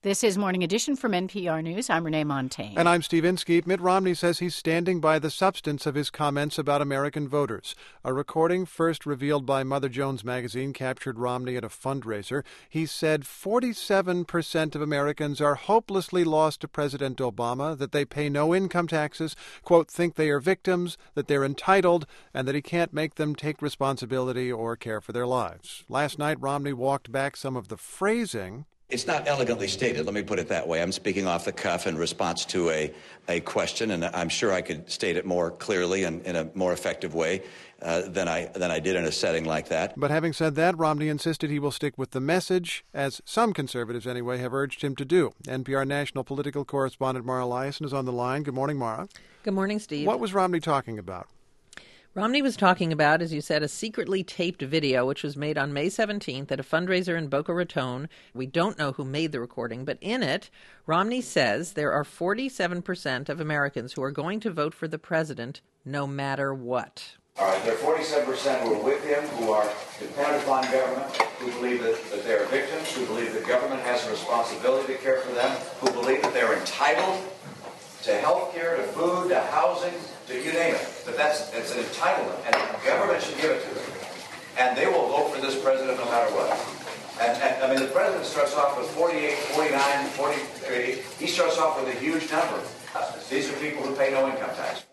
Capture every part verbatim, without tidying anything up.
This is Morning Edition from N P R News. I'm Renee Montagne. And I'm Steve Inskeep. Mitt Romney says he's standing by the substance of his comments about American voters. A recording first revealed by Mother Jones magazine captured Romney at a fundraiser. He said forty-seven percent of Americans are hopelessly lost to President Obama, that they pay no income taxes, quote, think they are victims, that they're entitled, and that he can't make them take responsibility or care for their lives. Last night, Romney walked back some of the phrasing. It's not elegantly stated, let me put it that way. I'm speaking off the cuff in response to a, a question, and I'm sure I could state it more clearly and in a more effective way uh, than I than I did in a setting like that. But having said that, Romney insisted he will stick with the message, as some conservatives anyway have urged him to do. N P R national political correspondent Mara Liasson is on the line. Good morning, Mara. Good morning, Steve. What was Romney talking about? Romney was talking about, as you said, a secretly taped video which was made on May seventeenth at a fundraiser in Boca Raton. We don't know who made the recording, but in it, Romney says there are forty-seven percent of Americans who are going to vote for the president no matter what. All right, there are forty-seven percent who are with him, who are dependent upon government, who believe that, that they are victims, who believe that government has a responsibility to care for them, who believe that they're entitled to health care, to food, to housing, to you name it. But that's it's an entitlement, and the government should give it to them. And they will vote for this president no matter what. And, and I mean, the president starts off with forty-eight, forty-nine, forty, he starts off with a huge number. Uh, these are people who pay no income tax.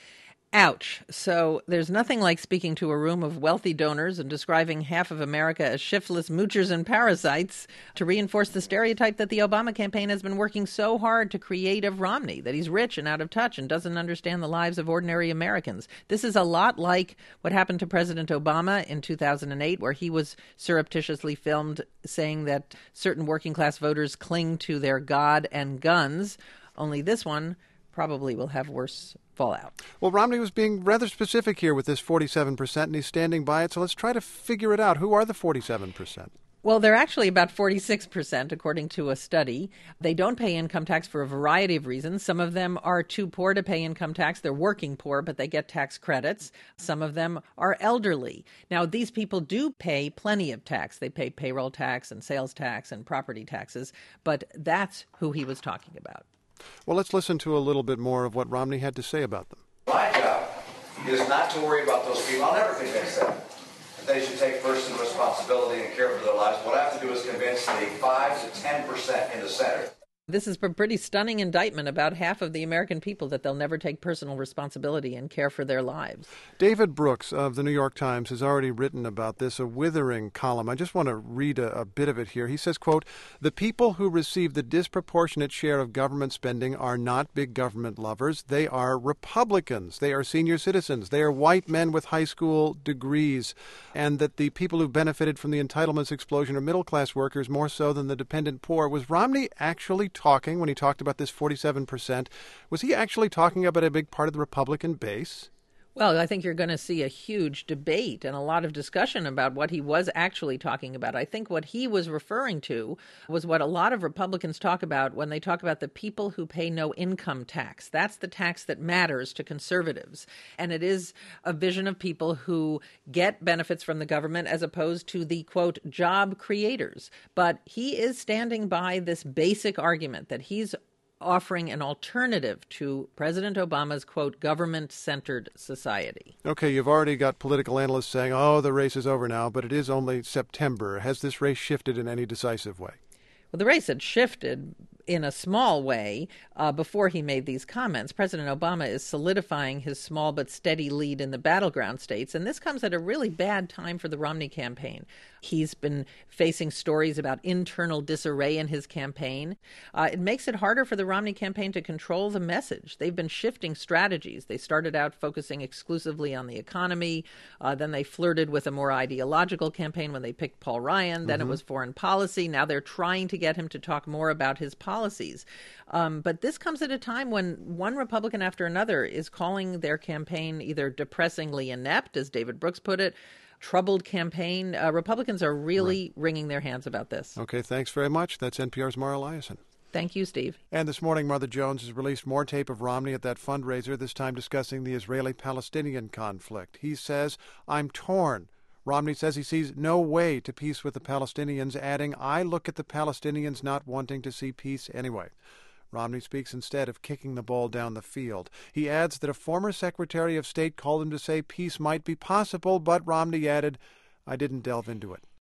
Ouch. So there's nothing like speaking to a room of wealthy donors and describing half of America as shiftless moochers and parasites to reinforce the stereotype that the Obama campaign has been working so hard to create of Romney, that he's rich and out of touch and doesn't understand the lives of ordinary Americans. This is a lot like what happened to President Obama in two thousand eight, where he was surreptitiously filmed saying that certain working class voters cling to their God and guns. Only this one probably will have worse fallout. Well, Romney was being rather specific here with this forty-seven percent, and he's standing by it. So let's try to figure it out. Who are the forty-seven percent? Well, they're actually about forty-six percent, according to a study. They don't pay income tax for a variety of reasons. Some of them are too poor to pay income tax. They're working poor, but they get tax credits. Some of them are elderly. Now, these people do pay plenty of tax. They pay payroll tax and sales tax and property taxes, but that's who he was talking about. Well, let's listen to a little bit more of what Romney had to say about them. My job is not to worry about those people. I'll never convince them that they should take personal responsibility and care for their lives. What I have to do is convince the five to ten percent in the center. This is a pretty stunning indictment about half of the American people, that they'll never take personal responsibility and care for their lives. David Brooks of the New York Times has already written about this, a withering column. I just want to read a, a bit of it here. He says, quote, "The people who receive the disproportionate share of government spending are not big government lovers. They are Republicans. They are senior citizens. They are white men with high school degrees. And that the people who benefited from the entitlements explosion are middle-class workers more so than the dependent poor." Was Romney actually talking, when he talked about this forty-seven percent, was he actually talking about a big part of the Republican base? Well, I think you're going to see a huge debate and a lot of discussion about what he was actually talking about. I think what he was referring to was what a lot of Republicans talk about when they talk about the people who pay no income tax. That's the tax that matters to conservatives. And it is a vision of people who get benefits from the government as opposed to the, quote, job creators. But he is standing by this basic argument that he's offering an alternative to President Obama's, quote, government-centered society. Okay, you've already got political analysts saying, oh, the race is over now, but it is only September. Has this race shifted in any decisive way? Well, the race had shifted in a small way uh, before he made these comments. President Obama is solidifying his small but steady lead in the battleground states, and this comes at a really bad time for the Romney campaign. He's been facing stories about internal disarray in his campaign. Uh, it makes it harder for the Romney campaign to control the message. They've been shifting strategies. They started out focusing exclusively on the economy. Uh, then they flirted with a more ideological campaign when they picked Paul Ryan. Then mm-hmm. it was foreign policy. Now they're trying to get him to talk more about his policies. Um, but this comes at a time when one Republican after another is calling their campaign either depressingly inept, as David Brooks put it, troubled campaign. Uh, Republicans are really right. wringing their hands about this. Okay, thanks very much. That's N P R's Mara Liasson. Thank you, Steve. And this morning, Mother Jones has released more tape of Romney at that fundraiser, this time discussing the Israeli-Palestinian conflict. He says, "I'm torn. Romney says he sees no way to peace with the Palestinians, adding, "I look at the Palestinians not wanting to see peace anyway." Romney speaks instead of kicking the ball down the field. He adds that a former Secretary of State called him to say peace might be possible, but Romney added, "I didn't delve into it."